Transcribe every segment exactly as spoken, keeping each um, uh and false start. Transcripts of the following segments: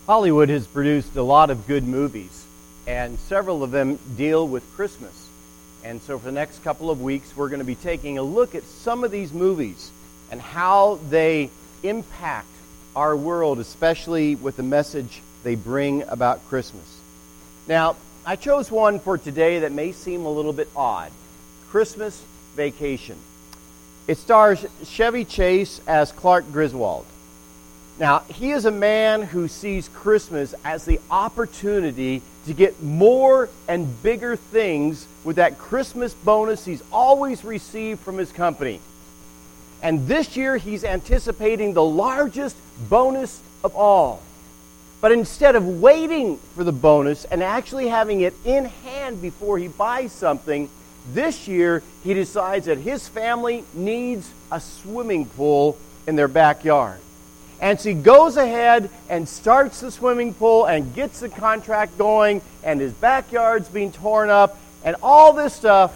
Hollywood has produced a lot of good movies, and several of them deal with Christmas. And so for the next couple of weeks, we're going to be taking a look at some of these movies and how they impact our world, especially with the message they bring about Christmas. Now, I chose one for today that may seem a little bit odd. Christmas Vacation. It stars Chevy Chase as Clark Griswold. Now, he is a man who sees Christmas as the opportunity to get more and bigger things with that Christmas bonus he's always received from his company. And this year, he's anticipating the largest bonus of all. But instead of waiting for the bonus and actually having it in hand before he buys something, this year he decides that his family needs a swimming pool in their backyard. And so he goes ahead and starts the swimming pool and gets the contract going, and his backyard's being torn up, and all this stuff.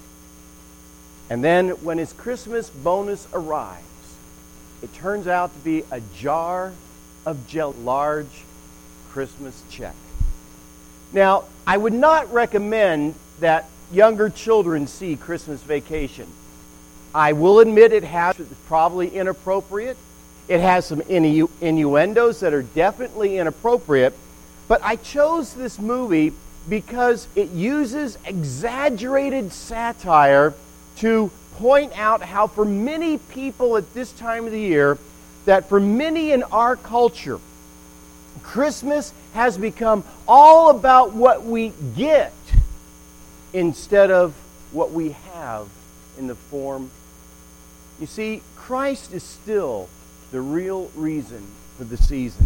And then when his Christmas bonus arrives, it turns out to be a jar of jelly, large Christmas check. Now, I would not recommend that younger children see Christmas Vacation. I will admit it has probably inappropriate. It has some innu- innuendos that are definitely inappropriate. But I chose this movie because it uses exaggerated satire to point out how for many people at this time of the year, that for many in our culture, Christmas has become all about what we get instead of what we have in the form. You see, Christ is still the real reason for the season.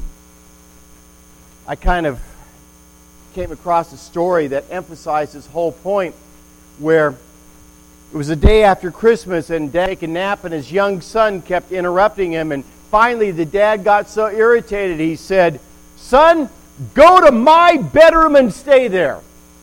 I kind of came across a story that emphasized this whole point, where it was the day after Christmas and Dad took a nap and his young son kept interrupting him, and finally the dad got so irritated he said, "Son, go to my bedroom and stay there."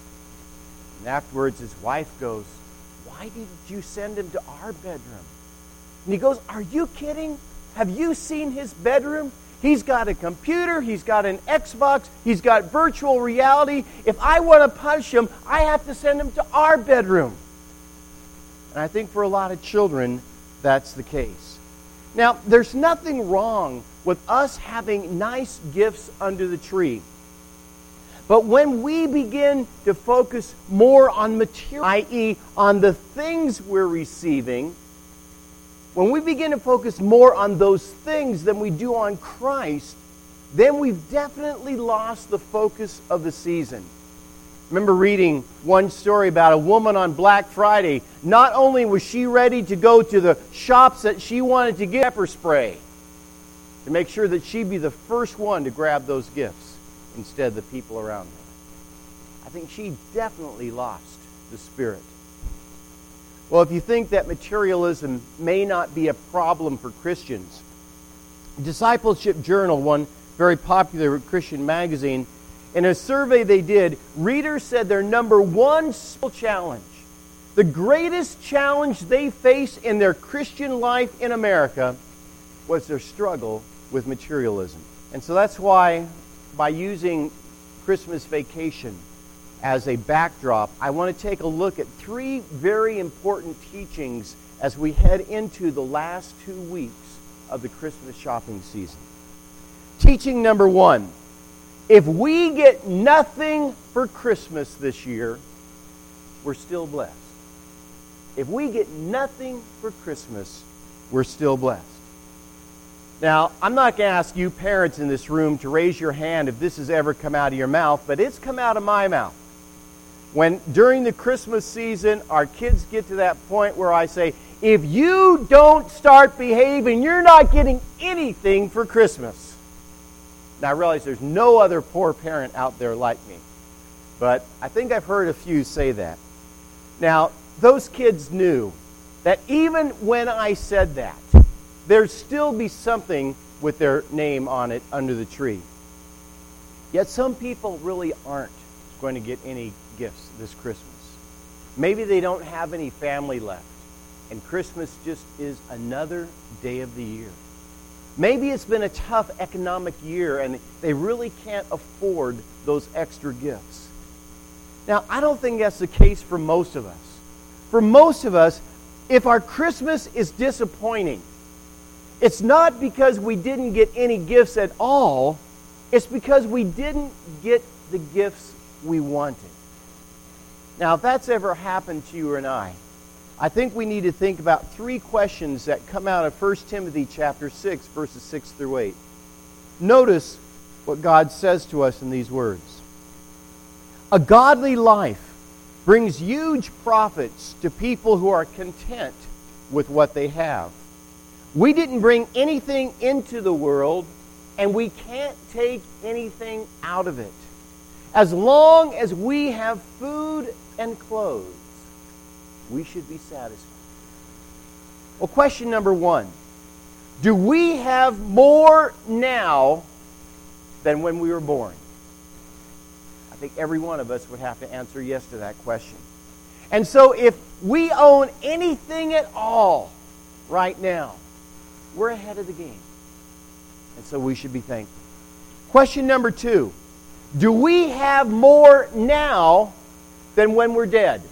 And afterwards his wife goes, "Why did you send him to our bedroom?" And he goes, "Are you kidding? Have you seen his bedroom? He's got a computer, he's got an Xbox, he's got virtual reality. If I want to punish him, I have to send him to our bedroom." And I think for a lot of children, that's the case. Now, there's nothing wrong with us having nice gifts under the tree. But when we begin to focus more on material, that is on the things we're receiving, when we begin to focus more on those things than we do on Christ, then we've definitely lost the focus of the season. I remember reading one story about a woman on Black Friday. Not only was she ready to go to the shops that she wanted to get pepper spray to make sure that she'd be the first one to grab those gifts instead of the people around her. I think she definitely lost the spirit. Well, if you think that materialism may not be a problem for Christians, Discipleship Journal, one very popular Christian magazine, in a survey they did, readers said their number one challenge, the greatest challenge they face in their Christian life in America, was their struggle with materialism. And so that's why, by using Christmas Vacation as a backdrop, I want to take a look at three very important teachings as we head into the last two weeks of the Christmas shopping season. Teaching number one: if we get nothing for Christmas this year, we're still blessed. If we get nothing for Christmas, we're still blessed. Now, I'm not going to ask you parents in this room to raise your hand if this has ever come out of your mouth, but it's come out of my mouth. When during the Christmas season, our kids get to that point where I say, if you don't start behaving, you're not getting anything for Christmas. Now, I realize there's no other poor parent out there like me, but I think I've heard a few say that. Now, those kids knew that even when I said that, there'd still be something with their name on it under the tree. Yet some people really aren't going to get any gifts this Christmas. Maybe they don't have any family left, and Christmas just is another day of the year. Maybe it's been a tough economic year and they really can't afford those extra gifts. Now, I don't think that's the case for most of us. For most of us, if our Christmas is disappointing, it's not because we didn't get any gifts at all. It's because we didn't get the gifts we wanted. Now, if that's ever happened to you and I, I think we need to think about three questions that come out of First Timothy chapter six, verses six through eight. Notice what God says to us in these words. A godly life brings huge profits to people who are content with what they have. We didn't bring anything into the world, and we can't take anything out of it. As long as we have food and clothes, we should be satisfied. Well, question number one. Do we have more now than when we were born? I think every one of us would have to answer yes to that question. And so if we own anything at all right now, we're ahead of the game. And so we should be thankful. Question number two. Do we have more now than when we're dead?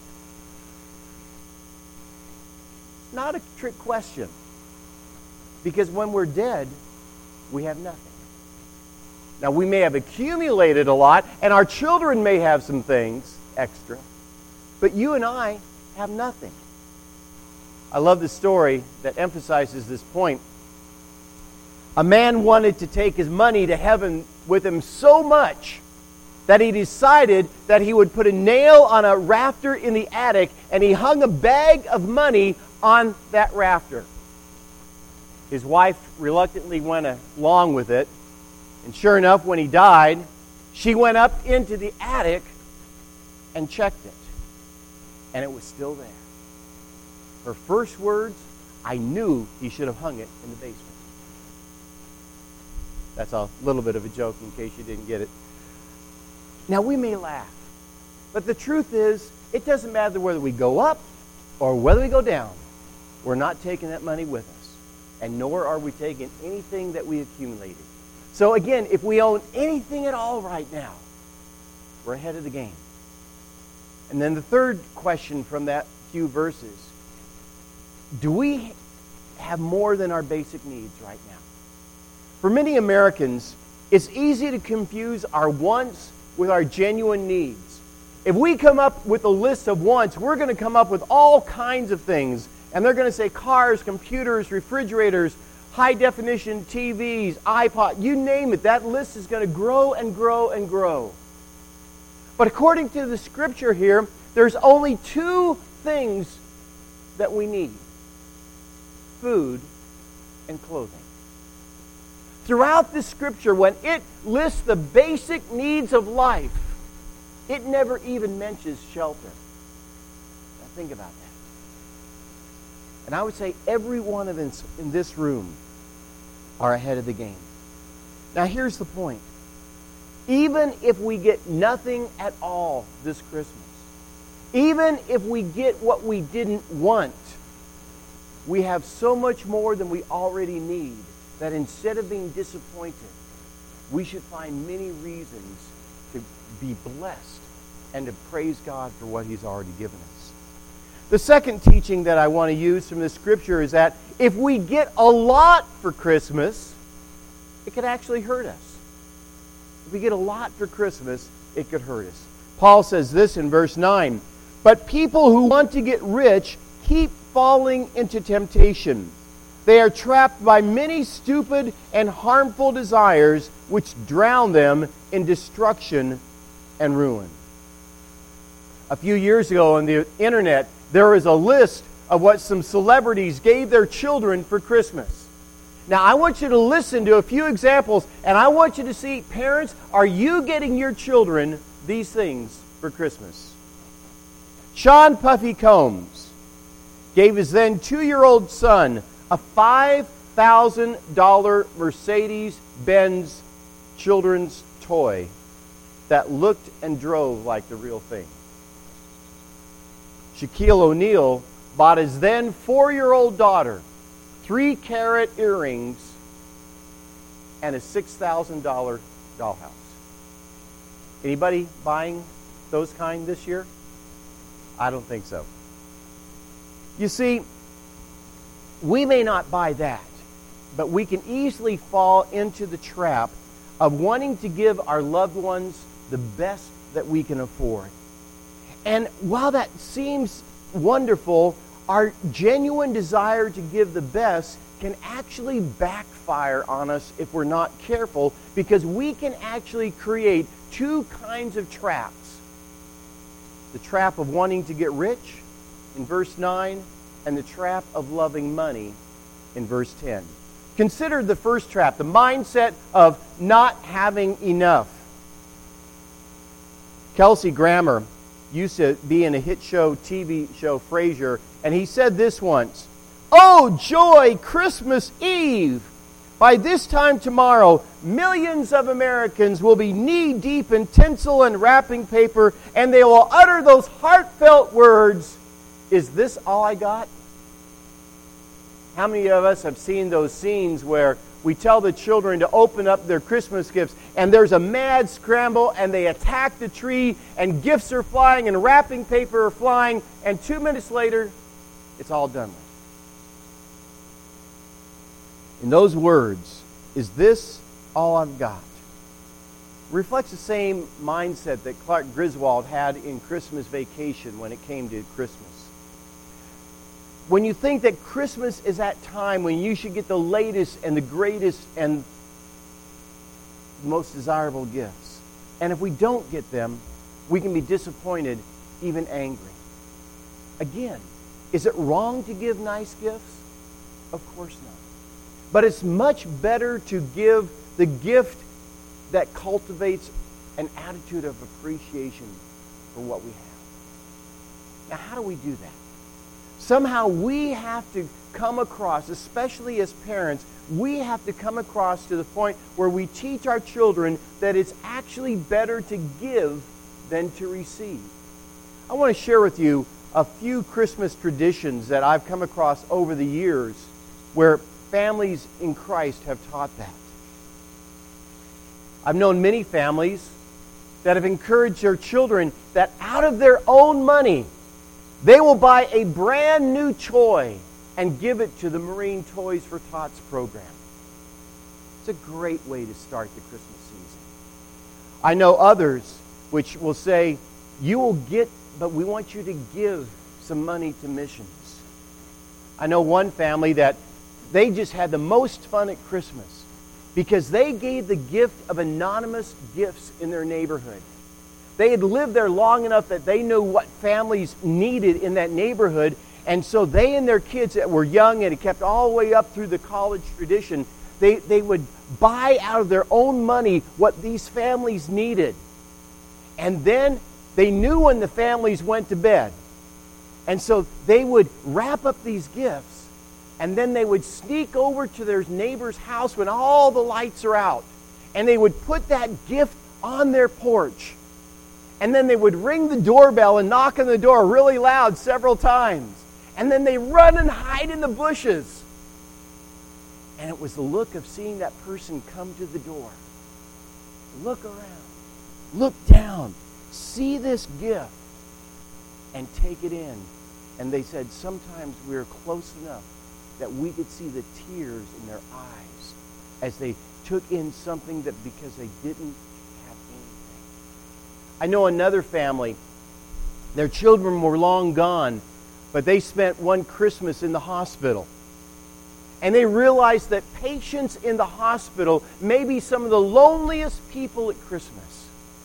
Not a trick question. Because when we're dead, we have nothing. Now, we may have accumulated a lot, and our children may have some things extra, but you and I have nothing. I love the story that emphasizes this point. A man wanted to take his money to heaven with him so much that he decided that he would put a nail on a rafter in the attic, and he hung a bag of money on that rafter. His wife reluctantly went along with it, and sure enough, when he died, she went up into the attic and checked it, and it was still there. Her first words, "I knew he should have hung it in the basement." That's a little bit of a joke in case you didn't get it. Now, we may laugh, but the truth is, it doesn't matter whether we go up or whether we go down. We're not taking that money with us, and nor are we taking anything that we accumulated. So again, if we own anything at all right now, we're ahead of the game. And then the third question from that few verses, do we have more than our basic needs right now? For many Americans, it's easy to confuse our wants with our genuine needs. If we come up with a list of wants, we're going to come up with all kinds of things. And they're going to say cars, computers, refrigerators, high-definition T Vs, iPod, you name it. That list is going to grow and grow and grow. But according to the Scripture here, there's only two things that we need. Food and clothing. Throughout the Scripture, when it lists the basic needs of life, it never even mentions shelter. Now think about that. And I would say every one of us in this room are ahead of the game. Now here's the point. Even if we get nothing at all this Christmas, even if we get what we didn't want, we have so much more than we already need that instead of being disappointed, we should find many reasons to be blessed and to praise God for what He's already given us. The second teaching that I want to use from the Scripture is that if we get a lot for Christmas, it could actually hurt us. If we get a lot for Christmas, it could hurt us. Paul says this in verse nine, "But people who want to get rich keep falling into temptation. They are trapped by many stupid and harmful desires which drown them in destruction and ruin." A few years ago on the internet, there was a list of what some celebrities gave their children for Christmas. Now, I want you to listen to a few examples, and I want you to see, parents, are you getting your children these things for Christmas? Sean Puffy Combs gave his then two-year-old son a five thousand dollars Mercedes-Benz children's toy that looked and drove like the real thing. Shaquille O'Neal bought his then four-year-old daughter three-carat earrings and a six thousand dollars dollhouse. Anybody buying those kind this year? I don't think so. You see, we may not buy that, but we can easily fall into the trap of wanting to give our loved ones the best that we can afford. And while that seems wonderful, our genuine desire to give the best can actually backfire on us if we're not careful, because we can actually create two kinds of traps. The trap of wanting to get rich in verse nine, and the trap of loving money in verse ten. Consider the first trap, the mindset of not having enough. Kelsey Grammer used to be in a hit show, T V show, Frasier, and he said this once: "Oh, joy, Christmas Eve! By this time tomorrow, millions of Americans will be knee-deep in tinsel and wrapping paper, and they will utter those heartfelt words, 'Is this all I got?'" How many of us have seen those scenes where we tell the children to open up their Christmas gifts, and there's a mad scramble, and they attack the tree, and gifts are flying, and wrapping paper are flying, and two minutes later, it's all done with? In those words, "Is this all I've got?" reflects the same mindset that Clark Griswold had in Christmas Vacation when it came to Christmas. When you think that Christmas is that time when you should get the latest and the greatest and most desirable gifts. And if we don't get them, we can be disappointed, even angry. Again, is it wrong to give nice gifts? Of course not. But it's much better to give the gift that cultivates an attitude of appreciation for what we have. Now, how do we do that? Somehow we have to come across, especially as parents, we have to come across to the point where we teach our children that it's actually better to give than to receive. I want to share with you a few Christmas traditions that I've come across over the years where families in Christ have taught that. I've known many families that have encouraged their children that out of their own money, they will buy a brand new toy and give it to the Marine Toys for Tots program. It's a great way to start the Christmas season. I know others which will say, you will get, but we want you to give some money to missions. I know one family that they just had the most fun at Christmas because they gave the gift of anonymous gifts in their neighborhood. They had lived there long enough that they knew what families needed in that neighborhood, and so they and their kids that were young and it kept all the way up through the college tradition, they, they would buy out of their own money what these families needed. And then they knew when the families went to bed. And so they would wrap up these gifts, and then they would sneak over to their neighbor's house when all the lights are out, and they would put that gift on their porch. And then they would ring the doorbell and knock on the door really loud several times. And then they run and hide in the bushes. And it was the look of seeing that person come to the door. Look around. Look down. See this gift. And take it in. And they said sometimes we were close enough that we could see the tears in their eyes as they took in something that because they didn't have anything. I know another family, their children were long gone, but they spent one Christmas in the hospital. And they realized that patients in the hospital may be some of the loneliest people at Christmas.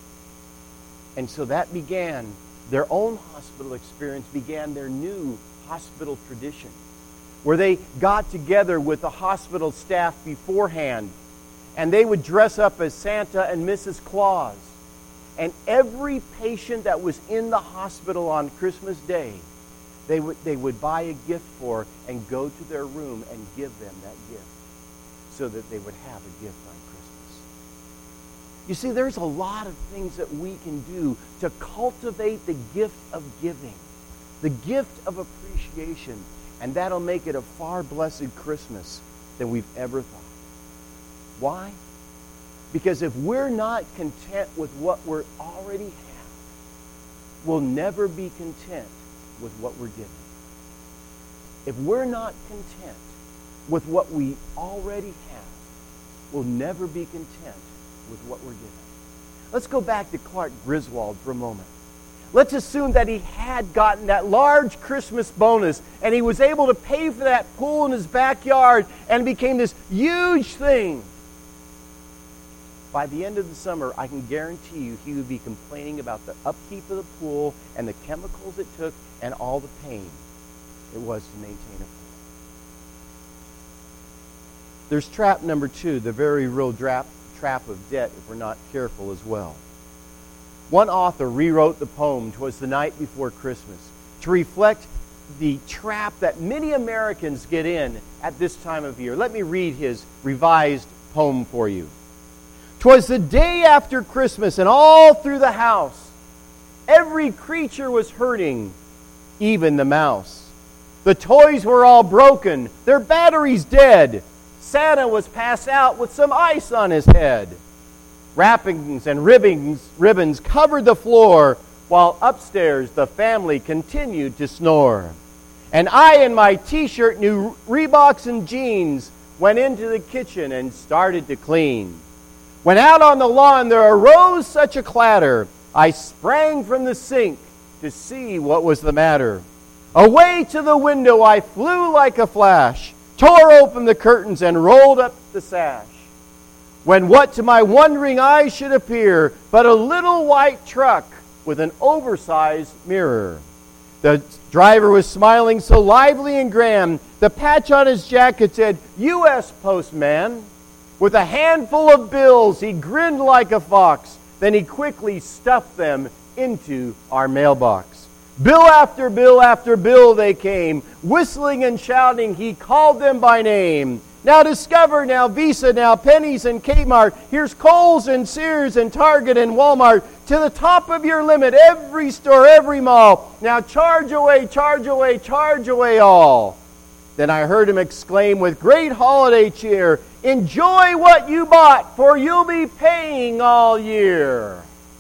And so that began, their own hospital experience began their new hospital tradition, where they got together with the hospital staff beforehand, and they would dress up as Santa and Missus Claus. And every patient that was in the hospital on Christmas Day, they would, they would buy a gift for and go to their room and give them that gift so that they would have a gift on Christmas. You see, there's a lot of things that we can do to cultivate the gift of giving, the gift of appreciation, and that'll make it a far blessed Christmas than we've ever thought. Why? Because if we're not content with what we already have, we'll never be content with what we're given. If we're not content with what we already have, we'll never be content with what we're given. Let's go back to Clark Griswold for a moment. Let's assume that he had gotten that large Christmas bonus and he was able to pay for that pool in his backyard and it became this huge thing. By the end of the summer, I can guarantee you he would be complaining about the upkeep of the pool and the chemicals it took and all the pain it was to maintain a pool. There's trap number two, the very real trap, trap of debt if we're not careful as well. One author rewrote the poem, "'Twas the Night Before Christmas," to reflect the trap that many Americans get in at this time of year. Let me read his revised poem for you. "'Twas the day after Christmas, and all through the house, every creature was hurting, even the mouse. The toys were all broken, their batteries dead. Santa was passed out with some ice on his head. Wrappings and ribbons, ribbons covered the floor, while upstairs the family continued to snore. And I in my t-shirt, new Reeboks and jeans, went into the kitchen and started to clean. When out on the lawn there arose such a clatter, I sprang from the sink to see what was the matter. Away to the window I flew like a flash, tore open the curtains and rolled up the sash. When what to my wondering eyes should appear but a little white truck with an oversized mirror. The driver was smiling so lively and grand, the patch on his jacket said, U S Postman. With a handful of bills, he grinned like a fox. Then he quickly stuffed them into our mailbox. Bill after bill after bill they came. Whistling and shouting, he called them by name. Now Discover, now Visa, now Pennies and Kmart. Here's Kohl's and Sears and Target and Walmart. To the top of your limit, every store, every mall. Now charge away, charge away, charge away all. Then I heard him exclaim with great holiday cheer, enjoy what you bought, for you'll be paying all year.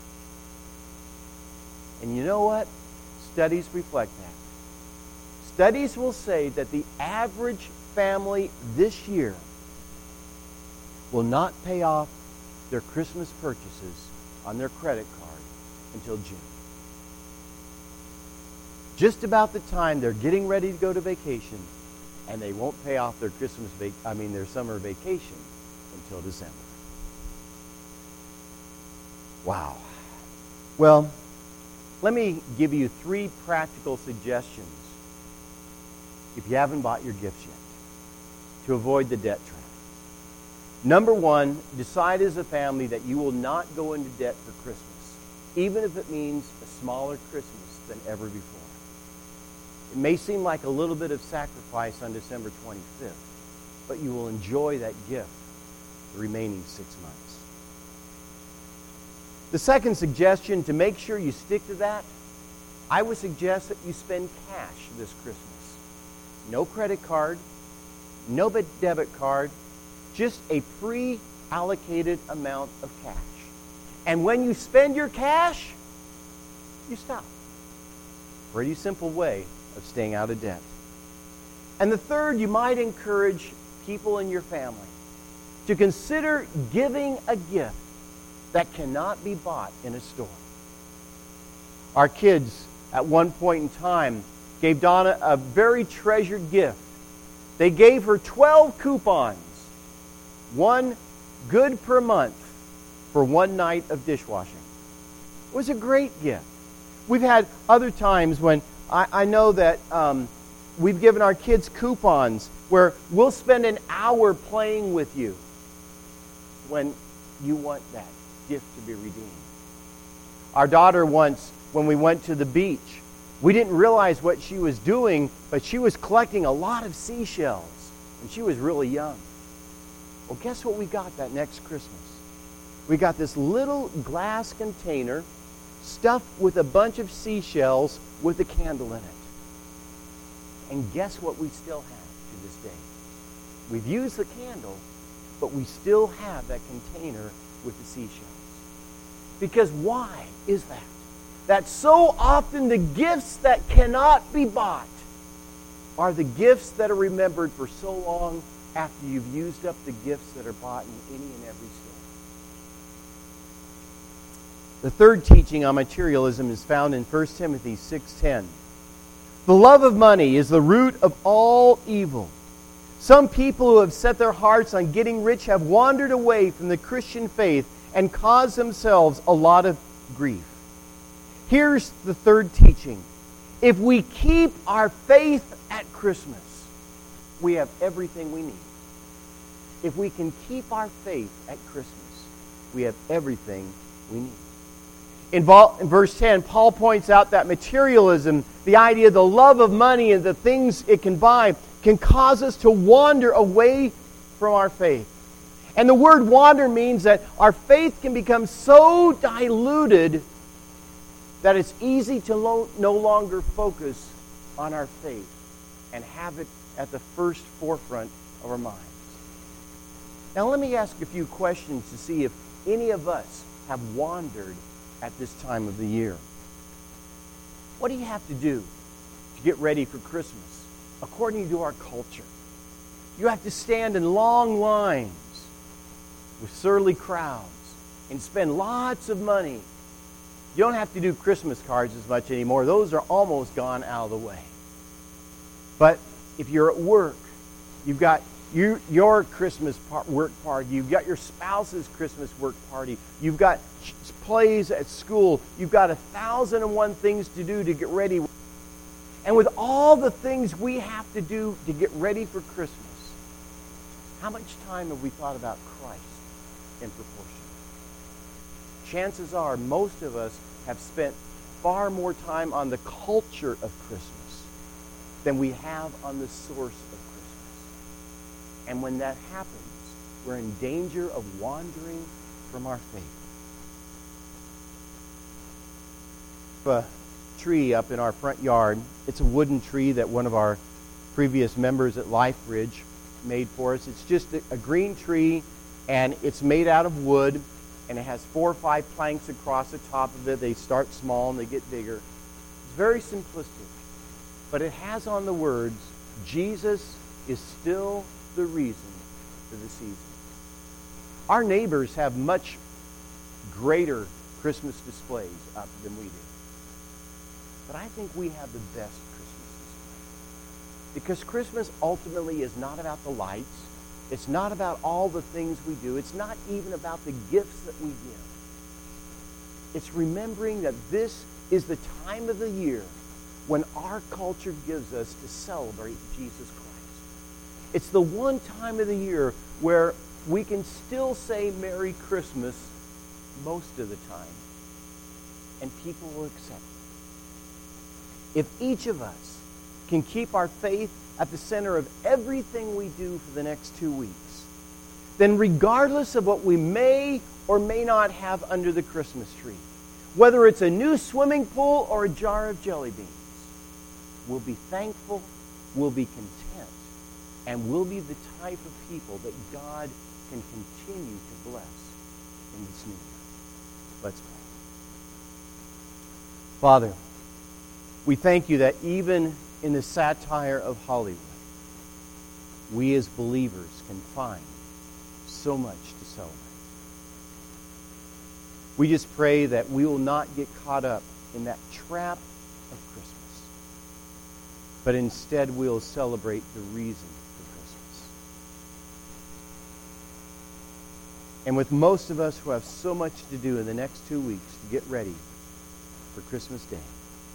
And you know what? Studies reflect that. Studies will say that the average family this year will not pay off their Christmas purchases on their credit card until June. Just about the time they're getting ready to go to vacation, and they won't pay off their Christmas vac- I mean their summer vacation until December. Wow. Well, let me give you three practical suggestions if you haven't bought your gifts yet to avoid the debt trap. Number one, decide as a family that you will not go into debt for Christmas, even if it means a smaller Christmas than ever before. It may seem like a little bit of sacrifice on December twenty-fifth, but you will enjoy that gift the remaining six months. The second suggestion, to make sure you stick to that, I would suggest that you spend cash this Christmas. No credit card, no debit card, just a pre-allocated amount of cash. And when you spend your cash, you stop. Pretty simple way of staying out of debt. And the third, you might encourage people in your family to consider giving a gift that cannot be bought in a store. Our kids, at one point in time, gave Donna a very treasured gift. They gave her twelve coupons, one good per month, for one night of dishwashing. It was a great gift. We've had other times when I, I know that um, we've given our kids coupons where we'll spend an hour playing with you when you want that gift to be redeemed. Our daughter once, when we went to the beach, we didn't realize what she was doing, but she was collecting a lot of seashells, and she was really young. Well, guess what we got that next Christmas? We got this little glass container stuffed with a bunch of seashells with a candle in it. And guess what we still have to this day? We've used the candle, but we still have that container with the seashells. Because why is that? That so often the gifts that cannot be bought are the gifts that are remembered for so long after you've used up the gifts that are bought in any and every store. The third teaching on materialism is found in First Timothy six ten. The love of money is the root of all evil. Some people who have set their hearts on getting rich have wandered away from the Christian faith and caused themselves a lot of grief. Here's the third teaching. If we keep our faith at Christmas, we have everything we need. If we can keep our faith at Christmas, we have everything we need. In verse ten, Paul points out that materialism, the idea of the love of money and the things it can buy, can cause us to wander away from our faith. And the word wander means that our faith can become so diluted that it's easy to lo- no longer focus on our faith and have it at the first forefront of our minds. Now let me ask a few questions to see if any of us have wandered at this time of the year. What do you have to do to get ready for Christmas according to our culture? You have to stand in long lines with surly crowds and spend lots of money. You don't have to do Christmas cards as much anymore. Those are almost gone out of the way. But if you're at work, you've got you, your Christmas par- work party. You've got your spouse's Christmas work party. You've got ch- plays at school. You've got a thousand and one things to do to get ready. And with all the things we have to do to get ready for Christmas, how much time have we thought about Christ in proportion? Chances are most of us have spent far more time on the culture of Christmas than we have on the source of Christmas. And when that happens, we're in danger of wandering from our faith. A tree up in our front yard. It's a wooden tree that one of our previous members at LifeBridge made for us. It's just a, a green tree, and it's made out of wood, and it has four or five planks across the top of it. They start small and they get bigger. It's very simplistic, but it has on the words, Jesus is still the reason for the season. Our neighbors have much greater Christmas displays up than we do. But I think we have the best Christmas display. Because Christmas ultimately is not about the lights. It's not about all the things we do. It's not even about the gifts that we give. It's remembering that this is the time of the year when our culture gives us to celebrate Jesus Christ. It's the one time of the year where we can still say Merry Christmas most of the time, and people will accept it. If each of us can keep our faith at the center of everything we do for the next two weeks, then regardless of what we may or may not have under the Christmas tree, whether it's a new swimming pool or a jar of jelly beans, we'll be thankful, we'll be content, and we'll be the type of people that God can continue to bless in this new year. Let's pray. Father, we thank you that even in the satire of Hollywood, we as believers can find so much to celebrate. We just pray that we will not get caught up in that trap of Christmas, but instead we'll celebrate the reason for Christmas. And with most of us who have so much to do in the next two weeks to get ready for Christmas Day,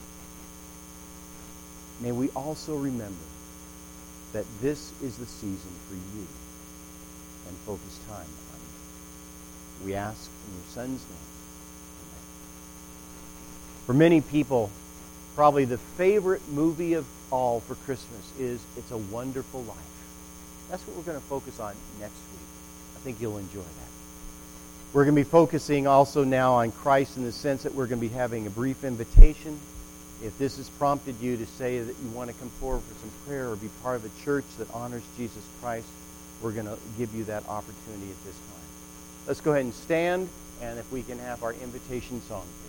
may we also remember that this is the season for you and focus time on you. We ask in your Son's name. Amen. For many people, probably the favorite movie of all for Christmas is It's a Wonderful Life. That's what we're going to focus on next week. I think you'll enjoy that. We're going to be focusing also now on Christ in the sense that we're going to be having a brief invitation. If this has prompted you to say that you want to come forward for some prayer or be part of a church that honors Jesus Christ, we're going to give you that opportunity at this time. Let's go ahead and stand, and if we can have our invitation song, please.